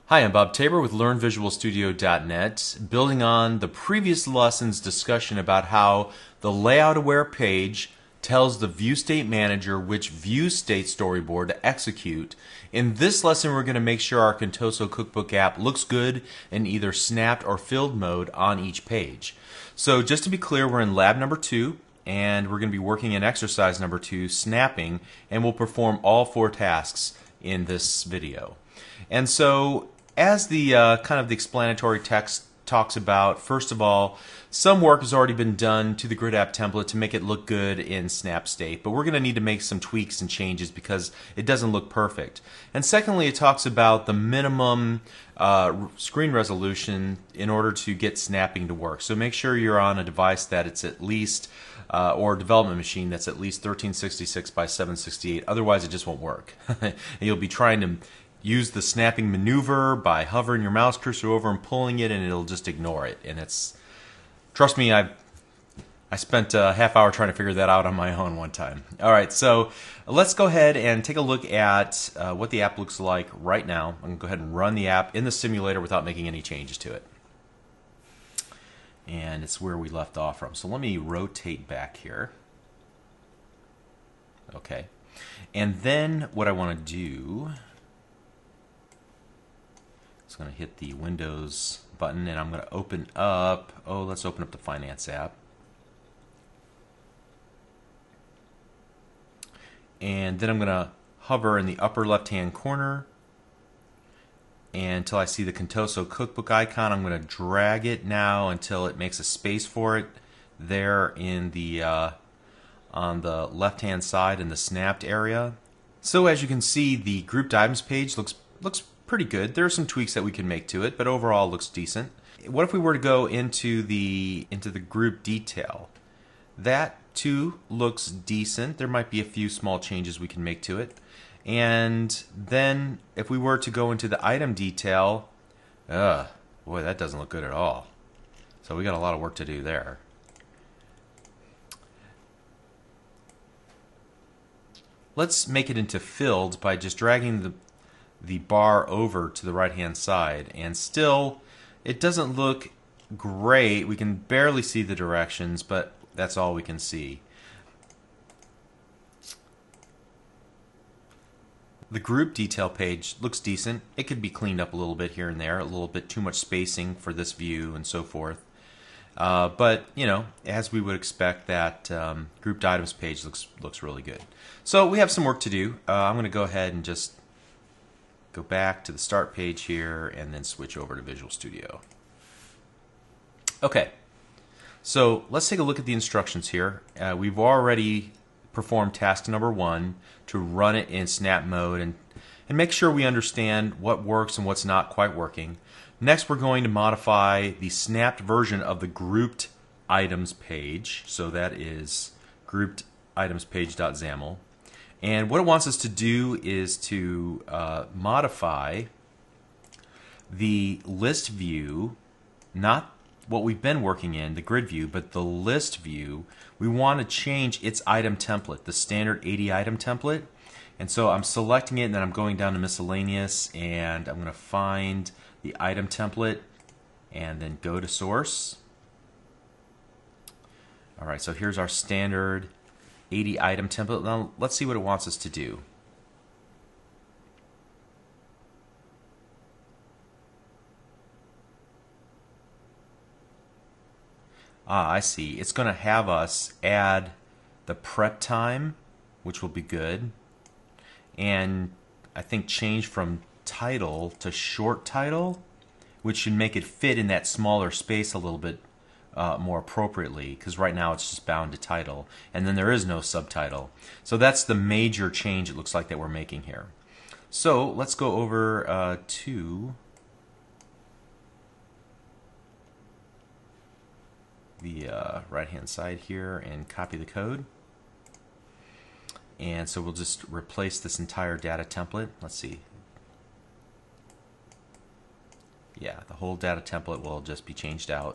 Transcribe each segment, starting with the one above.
Hi, I'm Bob Tabor with LearnVisualStudio.net, building on the previous lesson's discussion about how the Layout Aware page tells the View State Manager which view state storyboard to execute. In this lesson, we're going to make sure our Contoso Cookbook app looks good in either snapped or filled mode on each page. So just to be clear, we're in lab number 2, and we're going to be working in exercise number 2, snapping, and we'll perform all 4 tasks in this video. And so, as the kind of the explanatory text talks about, first of all, some work has already been done to the grid app template to make it look good in snap state, but we're going to need to make some tweaks and changes because it doesn't look perfect. And secondly, it talks about the minimum screen resolution in order to get snapping to work. So make sure you're on a device that it's at least or a development machine that's at least 1366 by 768. Otherwise, it just won't work. And you'll be trying to use the snapping maneuver by hovering your mouse cursor over and pulling it, and it'll just ignore it. And it's, trust me, I spent a half hour trying to figure that out on my own one time. All right, so let's go ahead and take a look at what the app looks like right now. I'm going to go ahead and run the app in the simulator without making any changes to it. And it's where we left off from. So let me rotate back here. Okay. And then what I want to do, it's going to hit the Windows button, and I'm going to open up, let's open up the Finance app. And then I'm going to hover in the upper left-hand corner, and until I see the Contoso Cookbook icon, I'm going to drag it now until it makes a space for it there in the on the left-hand side in the snapped area. So as you can see, the grouped items page looks pretty good. There are some tweaks that we can make to it, but overall it looks decent. What if we were to go into the group detail? That too looks decent. There might be a few small changes we can make to it. And then if we were to go into the item detail, boy, that doesn't look good at all. So we got a lot of work to do there. Let's make it into filled by just dragging the bar over to the right hand side, and still it doesn't look great. We can barely see the directions, but that's all we can see. The group detail page looks decent. It could be cleaned up a little bit here and there, a little bit too much spacing for this view and so forth. But you know, as we would expect, that grouped items page looks really good. So we have some work to do. I'm going to go ahead and just go back to the start page here and then switch over to Visual Studio. Okay, so let's take a look at the instructions here. We've already performed task number 1 to run it in snap mode and make sure we understand what works and what's not quite working. Next, we're going to modify the snapped version of the grouped items page. So that is grouped items page.xaml. And what it wants us to do is to modify the list view, not what we've been working in, the grid view, but the list view. We want to change its item template, the standard 80 item template. And so I'm selecting it, and then I'm going down to miscellaneous, and I'm going to find the item template and then go to source. All right, so here's our standard 80 item template. Now let's see what it wants us to do. I see. It's going to have us add the prep time, which will be good, and I think change from title to short title, which should make it fit in that smaller space a little bit more appropriately, because right now it's just bound to title, and then there is no subtitle. So that's the major change it looks like that we're making here. So let's go over to the right hand side here and copy the code. And so we'll just replace this entire data template. Let's see. Yeah, the whole data template will just be changed out.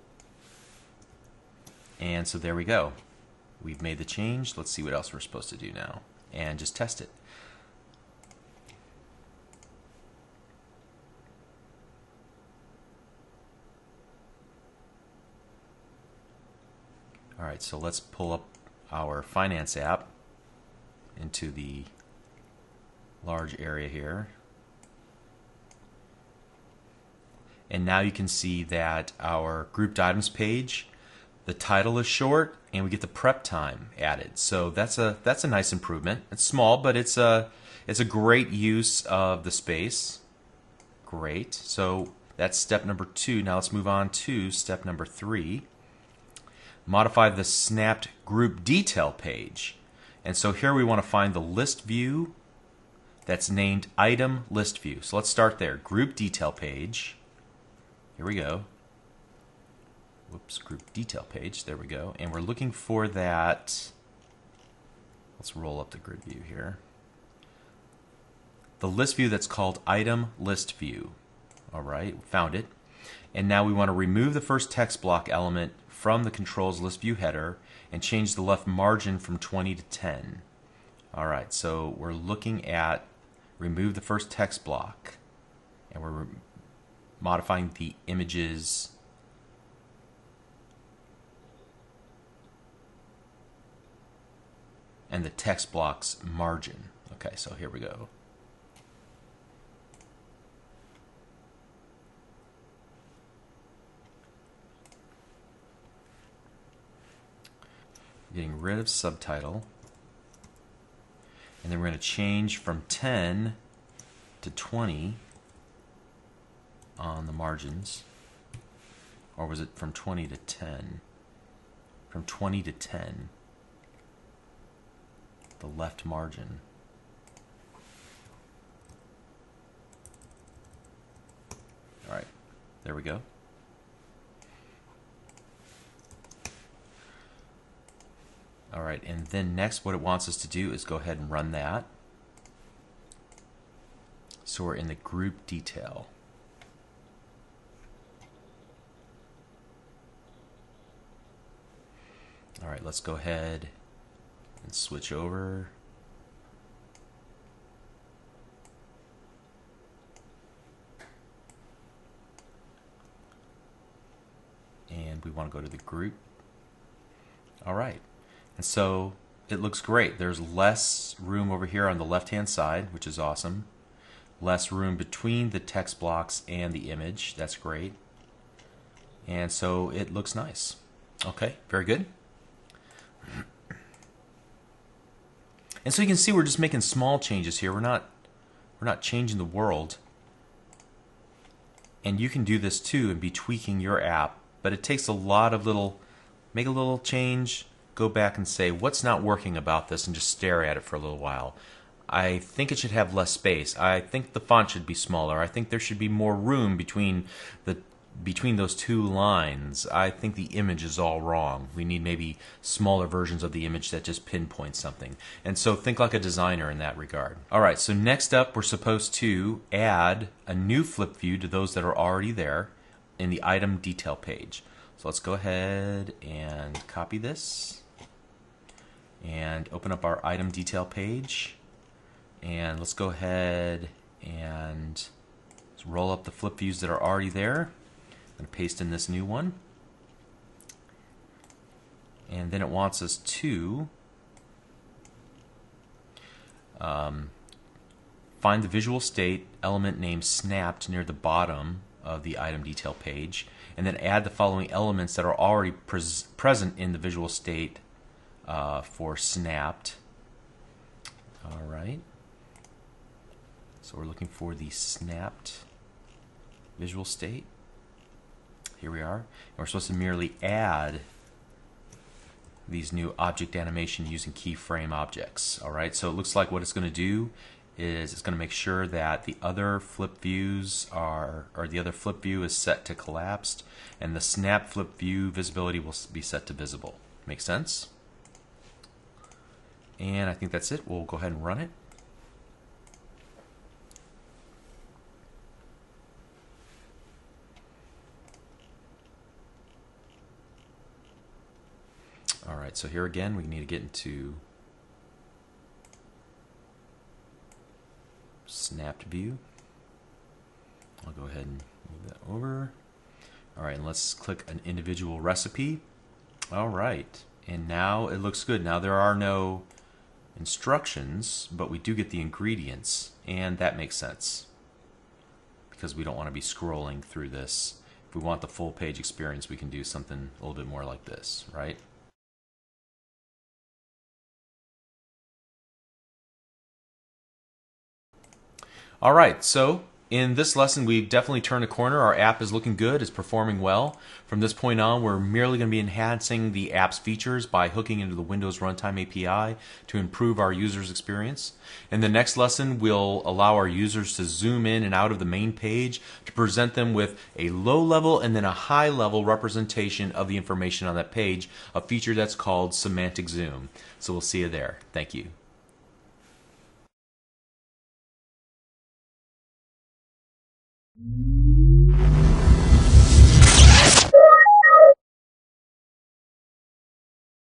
And so there we go. We've made the change. Let's see what else we're supposed to do now and just test it. All right, so let's pull up our finance app into the large area here. And now you can see that our grouped items page, the title is short, and we get the prep time added. So that's a nice improvement. It's small, but it's a great use of the space. Great. So that's step number 2. Now let's move on to step number 3. Modify the snapped group detail page. And so here we want to find the list view that's named item list view. So let's start there. Group detail page. Here we go. Whoops, group detail page. There we go. And we're looking for that. Let's roll up the grid view here. The list view that's called item list view. All right, found it. And now we want to remove the first text block element from the controls list view header and change the left margin from 20 to 10. All right, so we're looking at remove the first text block, and we're modifying the images and the text block's margin. Okay, so here we go. Getting rid of subtitle, and then we're going to change from 10 to 20 on the margins. Or was it from 20 to 10? From 20 to 10, the left margin. All right, there we go. All right, and then next what it wants us to do is go ahead and run that. So we're in the group detail. All right, let's go ahead and switch over. And we want to go to the group. All right. And so it looks great. There's less room over here on the left-hand side, which is awesome. Less room between the text blocks and the image. That's great. And so it looks nice. Okay, very good. And so you can see we're just making small changes here. We're not changing the world. And you can do this too and be tweaking your app, but it takes a lot of make a little change, go back and say, what's not working about this, and just stare at it for a little while. I think it should have less space. I think the font should be smaller. I think there should be more room between those two lines. I think the image is all wrong. We need maybe smaller versions of the image that just pinpoint something. And so think like a designer in that regard. All right, so next up we're supposed to add a new flip view to those that are already there in the item detail page. So let's go ahead and copy this and open up our item detail page. And let's go ahead and roll up the flip views that are already there. I'm going to paste in this new one. And then it wants us to find the visual state element named snapped near the bottom of the item detail page, and then add the following elements that are already present in the visual state for snapped. All right. So we're looking for the snapped visual state. Here we are. And we're supposed to merely add these new object animation using keyframe objects. All right. So it looks like what it's going to do is it's going to make sure that the other flip views the other flip view is set to collapsed, and the snap flip view visibility will be set to visible. Make sense? And I think that's it. We'll go ahead and run it. All right, so here again, we need to get into snapped view. I'll go ahead and move that over. All right, and let's click an individual recipe. All right. And now it looks good. Now there are no instructions, but we do get the ingredients, and that makes sense because we don't want to be scrolling through this. If we want the full page experience, we can do something a little bit more like this, right? All right, so in this lesson, we've definitely turned a corner. Our app is looking good, it's performing well. From this point on, we're merely going to be enhancing the app's features by hooking into the Windows Runtime API to improve our user's experience. In the next lesson, we'll allow our users to zoom in and out of the main page to present them with a low level and then a high level representation of the information on that page, a feature that's called semantic zoom. So we'll see you there. Thank you. Mm-hmm.